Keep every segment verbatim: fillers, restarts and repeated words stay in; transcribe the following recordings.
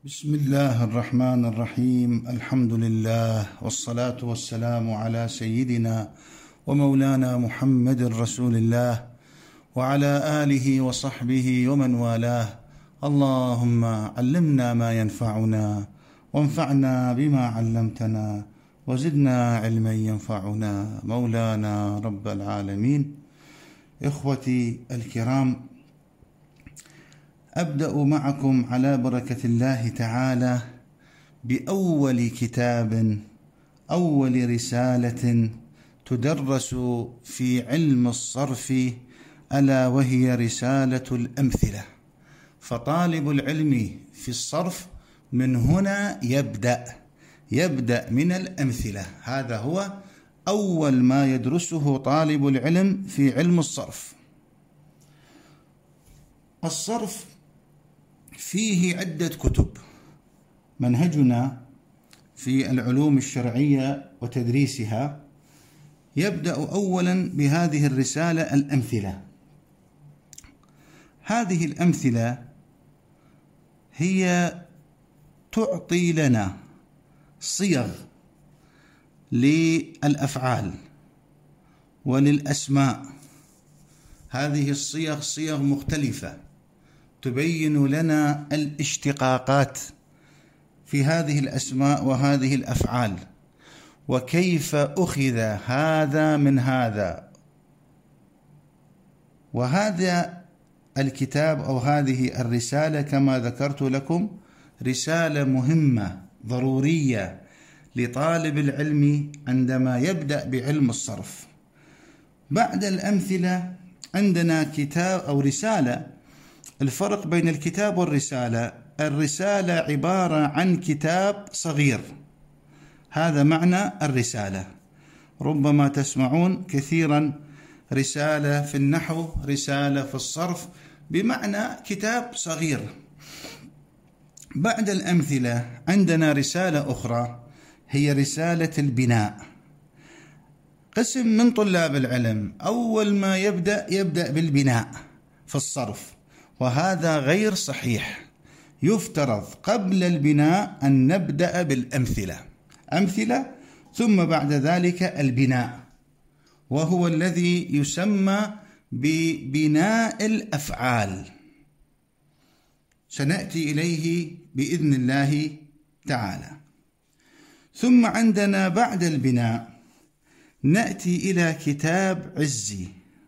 بسم الله الرحمن الرحيم. الحمد لله والصلاة والسلام على سيدنا ومولانا محمد رسول الله وعلى آله وصحبه ومن والاه. اللهم علمنا ما ينفعنا وانفعنا بما علمتنا وزدنا علما ينفعنا مولانا رب العالمين. إخوتي الكرام، أبدأ معكم على بركة الله تعالى بأول كتاب، أول رسالة تدرس في علم الصرف، ألا وهي رسالة الأمثلة. فطالب العلم في الصرف من هنا يبدأ يبدأ من الأمثلة. هذا هو أول ما يدرسه طالب العلم في علم الصرف. الصرف فيه عدة كتب. منهجنا في العلوم الشرعية وتدريسها يبدأ أولا بهذه الرسالة الأمثلة. هذه الأمثلة هي تعطي لنا صيغ للأفعال وللأسماء. هذه الصيغ صيغ مختلفة تبين لنا الاشتقاقات في هذه الأسماء وهذه الأفعال، وكيف أخذ هذا من هذا. وهذا الكتاب أو هذه الرسالة كما ذكرت لكم رسالة مهمة ضرورية لطالب العلم عندما يبدأ بعلم الصرف. بعد الأمثلة عندنا كتاب أو رسالة. الفرق بين الكتاب والرسالة: الرسالة عبارة عن كتاب صغير، هذا معنى الرسالة. ربما تسمعون كثيرا رسالة في النحو، رسالة في الصرف، بمعنى كتاب صغير. بعد الأمثلة عندنا رسالة أخرى هي رسالة البناء. قسم من طلاب العلم أول ما يبدأ يبدأ بالبناء في الصرف، وهذا غير صحيح. يفترض قبل البناء أن نبدأ بالأمثلة، أمثلة ثم بعد ذلك البناء، وهو الذي يسمى ببناء الأفعال. سنأتي إليه بإذن الله تعالى. ثم عندنا بعد البناء نأتي إلى كتاب عزي.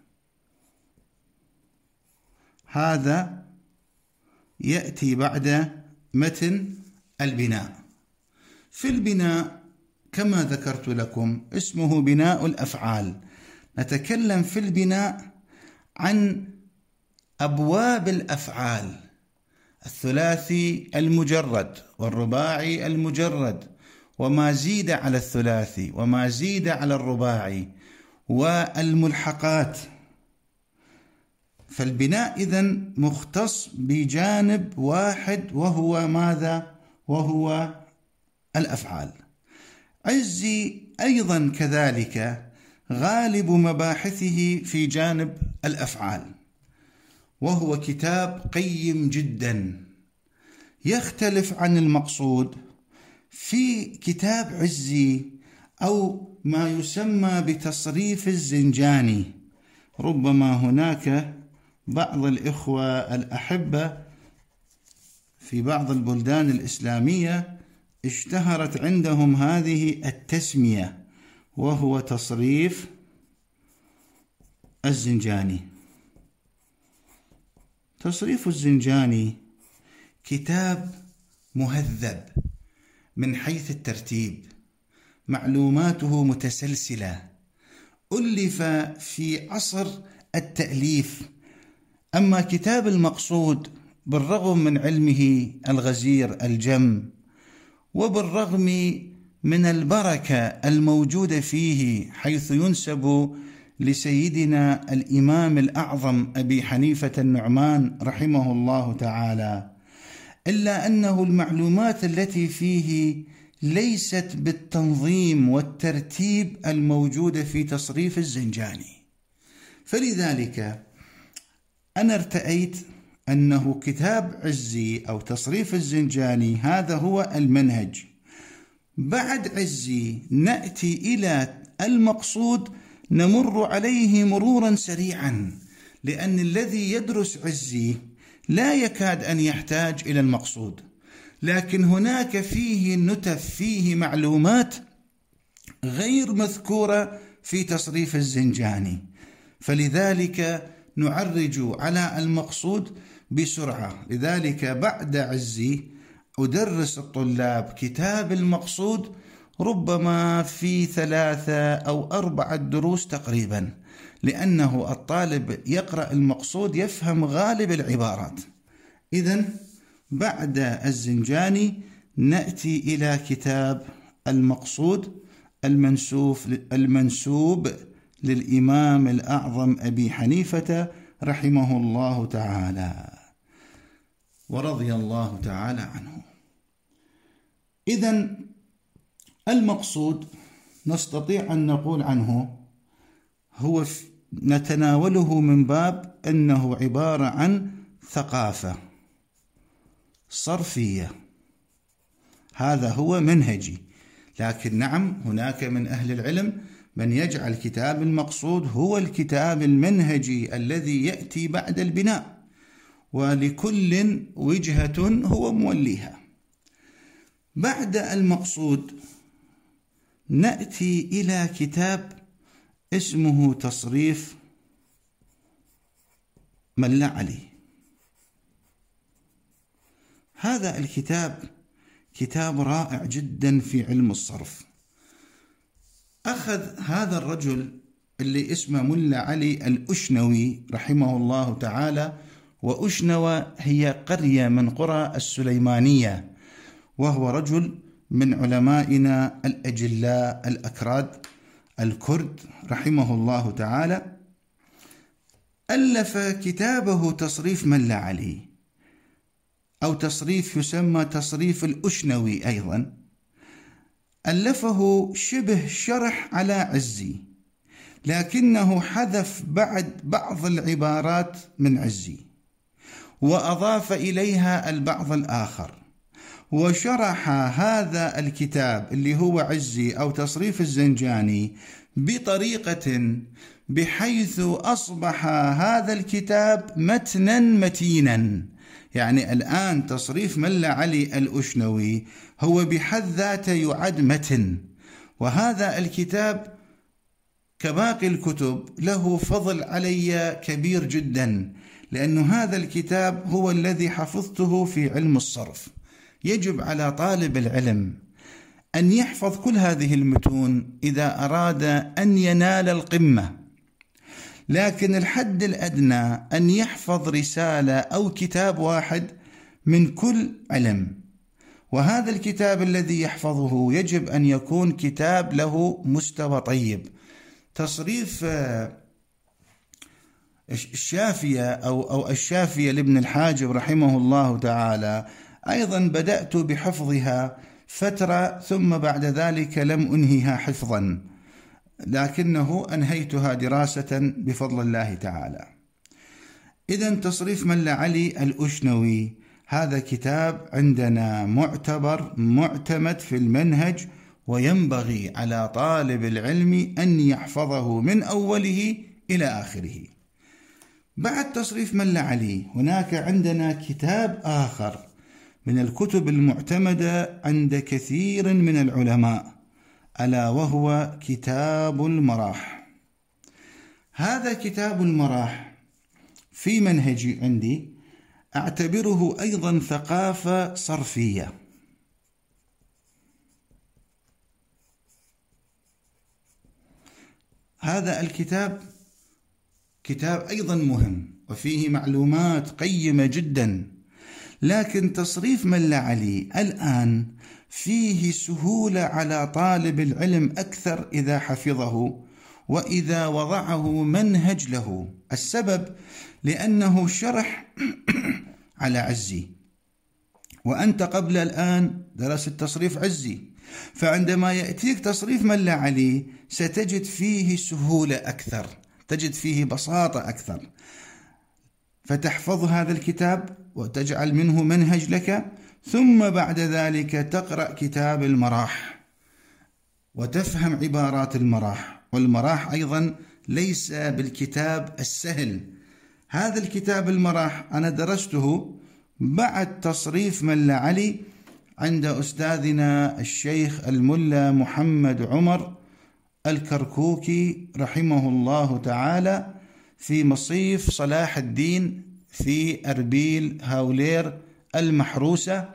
هذا يأتي بعد متن البناء. في البناء كما ذكرت لكم اسمه بناء الأفعال. نتكلم في البناء عن أبواب الأفعال: الثلاثي المجرد والرباعي المجرد، وما زيد على الثلاثي وما زيد على الرباعي، والملحقات. فالبناء إذن مختص بجانب واحد وهو ماذا؟ وهو الأفعال. عزي أيضا كذلك غالب مباحثه في جانب الأفعال، وهو كتاب قيم جدا. يختلف عن المقصود في كتاب عزي أو ما يسمى بتصريف الزنجاني. ربما هناك بعض الإخوة الأحبة في بعض البلدان الإسلامية اشتهرت عندهم هذه التسمية، وهو تصريف الزنجاني. تصريف الزنجاني كتاب مهذب من حيث الترتيب، معلوماته متسلسلة، ألف في عصر التأليف. أما كتاب المقصود بالرغم من علمه الغزير الجم، وبالرغم من البركة الموجودة فيه، حيث ينسب لسيدنا الإمام الأعظم أبي حنيفة النعمان رحمه الله تعالى، إلا أنه المعلومات التي فيه ليست بالتنظيم والترتيب الموجودة في تصريف الزنجاني. فلذلك أنا ارتأيت أنه كتاب عزي أو تصريف الزنجاني هذا هو المنهج. بعد عزي نأتي إلى المقصود، نمر عليه مرورا سريعا، لأن الذي يدرس عزي لا يكاد أن يحتاج إلى المقصود، لكن هناك فيه نتف، فيه معلومات غير مذكورة في تصريف الزنجاني، فلذلك نعرج على المقصود بسرعة. لذلك بعد عزي أدرس الطلاب كتاب المقصود ربما في ثلاثة أو أربعة دروس تقريبا، لأنه الطالب يقرأ المقصود يفهم غالب العبارات. إذن بعد الزنجاني نأتي إلى كتاب المقصود المنسوب المنسوب للإمام الأعظم أبي حنيفة رحمه الله تعالى ورضي الله تعالى عنه. إذن المقصود نستطيع أن نقول عنه هو نتناوله من باب أنه عبارة عن ثقافة صرفية، هذا هو منهجي. لكن نعم هناك من أهل العلم من يجعل كتاب المقصود هو الكتاب المنهجي الذي يأتي بعد البناء، ولكل وجهة هو موليها. بعد المقصود نأتي إلى كتاب اسمه تصريف ملا علي. هذا الكتاب كتاب رائع جدا في علم الصرف. أخذ هذا الرجل اللي اسمه ملا علي الأشنوي رحمه الله تعالى، وأشنوى هي قرية من قرى السليمانية، وهو رجل من علمائنا الأجلاء الأكراد الكرد رحمه الله تعالى. ألف كتابه تصريف ملا علي، أو تصريف يسمى تصريف الأشنوي أيضا. ألفه شبه شرح على عزي، لكنه حذف بعد بعض العبارات من عزي وأضاف إليها البعض الآخر، وشرح هذا الكتاب اللي هو عزي أو تصريف الزنجاني بطريقة بحيث أصبح هذا الكتاب متنا متينا. يعني الآن تصريف ملا علي الأشنوي هو بحد ذاته يعد متن، وهذا الكتاب كباقي الكتب له فضل علي كبير جدا، لأن هذا الكتاب هو الذي حفظته في علم الصرف. يجب على طالب العلم أن يحفظ كل هذه المتون إذا أراد أن ينال القمة، لكن الحد الأدنى أن يحفظ رسالة أو كتاب واحد من كل علم. وهذا الكتاب الذي يحفظه يجب أن يكون كتاب له مستوى طيب. تصريف الشافية أو أو الشافية لابن الحاجب رحمه الله تعالى أيضا بدأت بحفظها فترة، ثم بعد ذلك لم أنهيها حفظا، لكنه أنهيتها دراسة بفضل الله تعالى. إذن تصريف ملا علي الأشنوي هذا كتاب عندنا معتبر معتمد في المنهج، وينبغي على طالب العلم أن يحفظه من أوله إلى آخره. بعد تصريف ملا علي هناك عندنا كتاب آخر من الكتب المعتمدة عند كثير من العلماء، ألا وهو كتاب المراح. هذا كتاب المراح في منهجي عندي أعتبره أيضا ثقافة صرفية. هذا الكتاب كتاب أيضا مهم وفيه معلومات قيمة جدا، لكن تصريف ملا علي الآن فيه سهولة على طالب العلم أكثر إذا حفظه وإذا وضعه منهج له. السبب لأنه شرح على عزي، وأنت قبل الآن درست تصريف عزي، فعندما يأتيك تصريف ملا علي ستجد فيه سهولة أكثر، تجد فيه بساطة أكثر. فتحفظ هذا الكتاب وتجعل منه منهج لك، ثم بعد ذلك تقرأ كتاب المراح وتفهم عبارات المراح. والمراح أيضا ليس بالكتاب السهل، هذا الكتاب المراح أنا درسته بعد تصريف ملا علي عند أستاذنا الشيخ الملا محمد عمر الكركوكي رحمه الله تعالى في مصيف صلاح الدين في أربيل هاولير المحروسة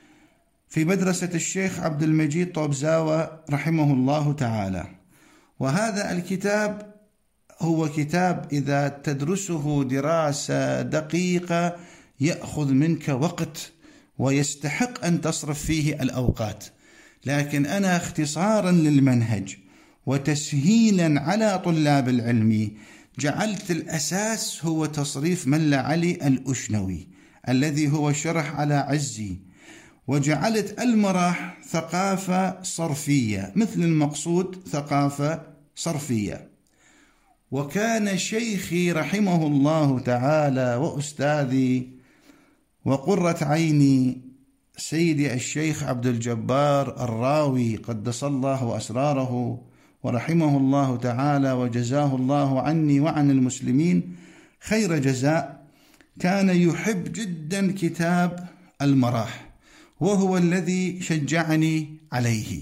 في مدرسة الشيخ عبد المجيد طوبزاوة رحمه الله تعالى. وهذا الكتاب هو كتاب إذا تدرسه دراسة دقيقة يأخذ منك وقت ويستحق أن تصرف فيه الأوقات، لكن أنا اختصارا للمنهج وتسهيلا على طلاب العلم جعلت الأساس هو تصريف ملا علي الأشنوي الذي هو شرح على عزي، وجعلت المراح ثقافة صرفية مثل المقصود ثقافة صرفية. وكان شيخي رحمه الله تعالى وأستاذي وقرة عيني سيدي الشيخ عبد الجبار الراوي قدس الله أسراره ورحمه الله تعالى وجزاه الله عني وعن المسلمين خير جزاء، كان يحب جدا كتاب المراح وهو الذي شجعني عليه،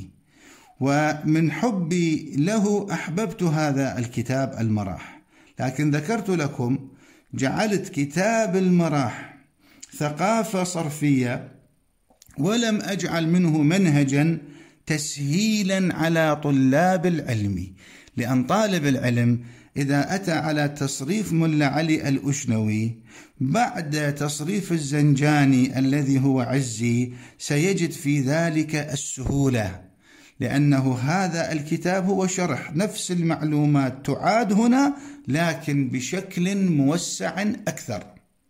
ومن حبي له أحببت هذا الكتاب المراح. لكن ذكرت لكم جعلت كتاب المراح ثقافة صرفية ولم أجعل منه منهجا تسهيلا على طلاب العلم، لأن طالب العلم إذا أتى على تصريف ملا علي الأشنوي بعد تصريف الزنجاني الذي هو عزي سيجد في ذلك السهولة، لأنه هذا الكتاب هو شرح نفس المعلومات تعاد هنا لكن بشكل موسع أكثر.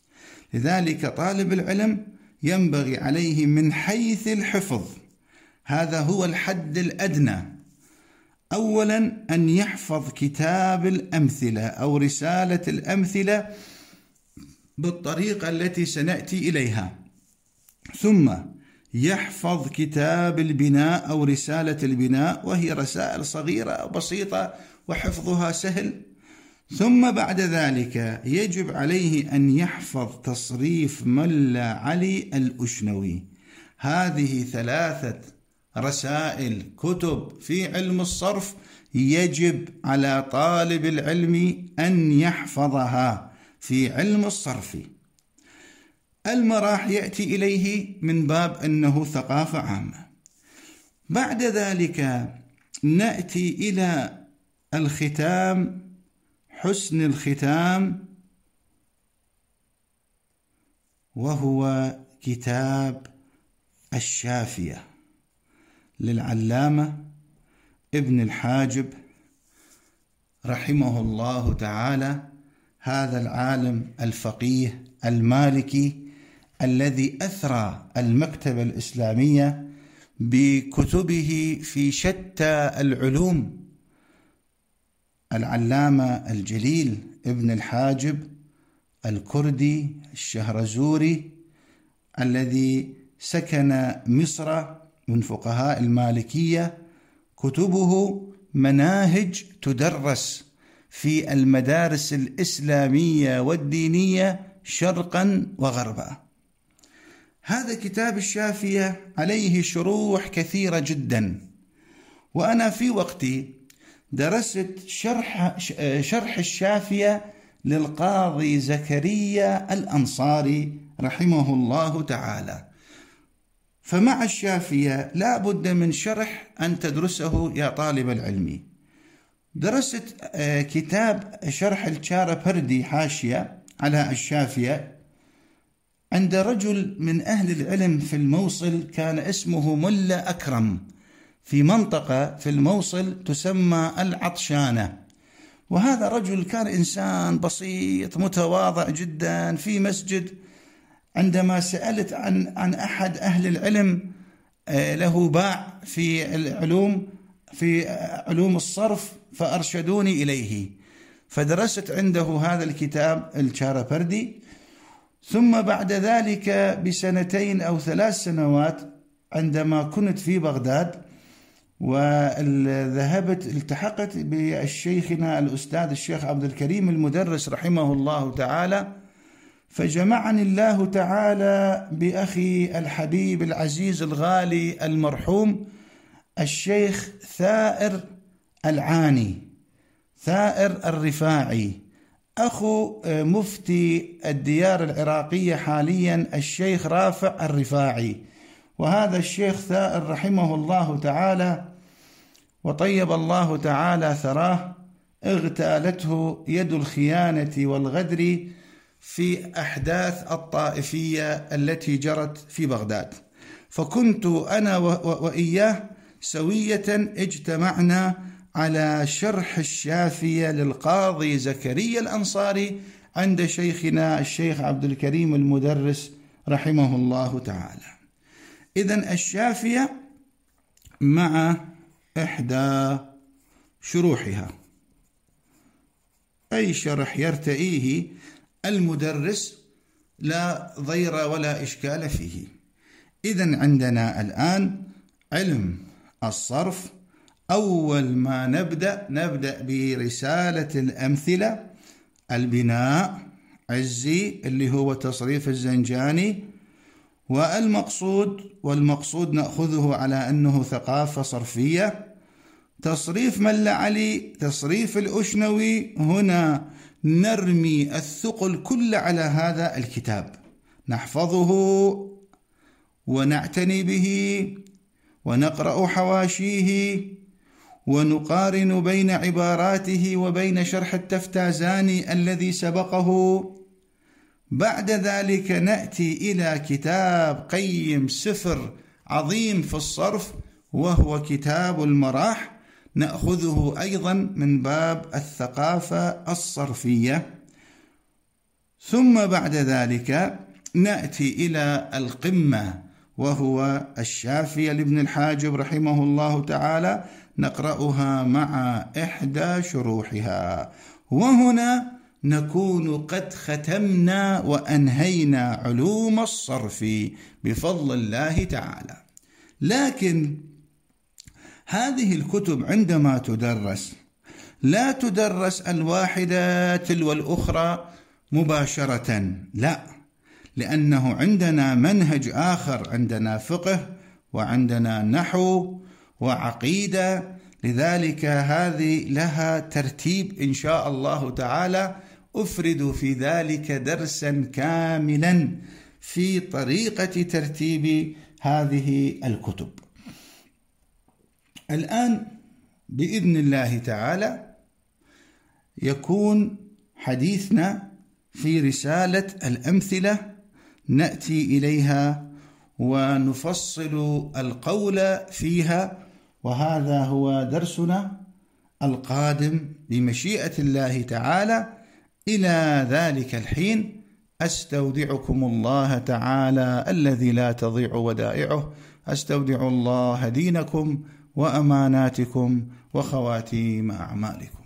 لذلك طالب العلم ينبغي عليه من حيث الحفظ، هذا هو الحد الأدنى، أولا أن يحفظ كتاب الأمثلة أو رسالة الأمثلة بالطريقة التي سنأتي إليها، ثم يحفظ كتاب البناء أو رسالة البناء وهي رسائل صغيرة بسيطة وحفظها سهل، ثم بعد ذلك يجب عليه أن يحفظ تصريف ملا علي الأشنوي. هذه ثلاثة رسائل كتب في علم الصرف يجب على طالب العلم أن يحفظها في علم الصرف. المراح يأتي إليه من باب أنه ثقافة عامة. بعد ذلك نأتي إلى الختام، حسن الختام، وهو كتاب الشافية للعلامة ابن الحاجب رحمه الله تعالى، هذا العالم الفقيه المالكي الذي أثرى المكتبة الإسلامية بكتبه في شتى العلوم، العلامة الجليل ابن الحاجب الكردي الشهرزوري الذي سكن مصر من فقهاء المالكية، كتبه مناهج تدرس في المدارس الإسلامية والدينية شرقا وغربا. هذا كتاب الشافية عليه شروح كثيرة جدا، وأنا في وقتي درست شرح, شرح الشافية للقاضي زكريا الأنصاري رحمه الله تعالى. فمع الشافية لا بد من شرح أن تدرسه يا طالب العلم. درست كتاب شرح الشاربردي حاشية على الشافية عند رجل من أهل العلم في الموصل كان اسمه ملا أكرم، في منطقة في الموصل تسمى العطشانة، وهذا رجل كان إنسان بسيط متواضع جدا في مسجد. عندما سألت عن عن أحد أهل العلم له باع في العلوم في علوم الصرف فأرشدوني إليه، فدرست عنده هذا الكتاب الشاربردي، ثم بعد ذلك بسنتين أو ثلاث سنوات عندما كنت في بغداد وذهبت التحقت بالشيخنا الأستاذ الشيخ عبد الكريم المدرس رحمه الله تعالى، فجمعني الله تعالى بأخي الحبيب العزيز الغالي المرحوم الشيخ ثائر العاني، ثائر الرفاعي، أخو مفتي الديار العراقية حاليا الشيخ رافع الرفاعي. وهذا الشيخ ثائر رحمه الله تعالى وطيب الله تعالى ثراه اغتالته يد الخيانة والغدر في أحداث الطائفية التي جرت في بغداد، فكنت أنا وإياه سوية اجتمعنا على شرح الشافية للقاضي زكريا الأنصاري عند شيخنا الشيخ عبد الكريم المدرس رحمه الله تعالى. إذن الشافية مع إحدى شروحها، أي شرح يرتئيه المدرس لا ضير ولا إشكال فيه. إذن عندنا الآن علم الصرف. أول ما نبدأ نبدأ برسالة الأمثلة، البناء عزي اللي هو تصريف الزنجاني، والمقصود والمقصود نأخذه على أنه ثقافة صرفية. تصريف ملا علي، تصريف الأشنوي، هنا نرمي الثقل كل على هذا الكتاب، نحفظه ونعتني به ونقرأ حواشيه ونقارن بين عباراته وبين شرح التفتازاني الذي سبقه. بعد ذلك نأتي إلى كتاب قيم، سفر عظيم في الصرف وهو كتاب المراح، نأخذه أيضا من باب الثقافة الصرفية. ثم بعد ذلك نأتي إلى القمة وهو الشافية لابن الحاجب رحمه الله تعالى، نقرأها مع إحدى شروحها، وهنا نكون قد ختمنا وأنهينا علوم الصرف بفضل الله تعالى. لكن هذه الكتب عندما تدرس لا تدرس الواحدة تلو الأخرى مباشرة، لا، لأنه عندنا منهج آخر، عندنا فقه وعندنا نحو وعقيدة، لذلك هذه لها ترتيب إن شاء الله تعالى، أفرد في ذلك درسا كاملا في طريقة ترتيب هذه الكتب. الآن بإذن الله تعالى يكون حديثنا في رسالة الأمثلة، نأتي إليها ونفصل القول فيها، وهذا هو درسنا القادم بمشيئة الله تعالى. إلى ذلك الحين أستودعكم الله تعالى الذي لا تضيع ودائعه، أستودع الله دينكم وأماناتكم وخواتيم أعمالكم.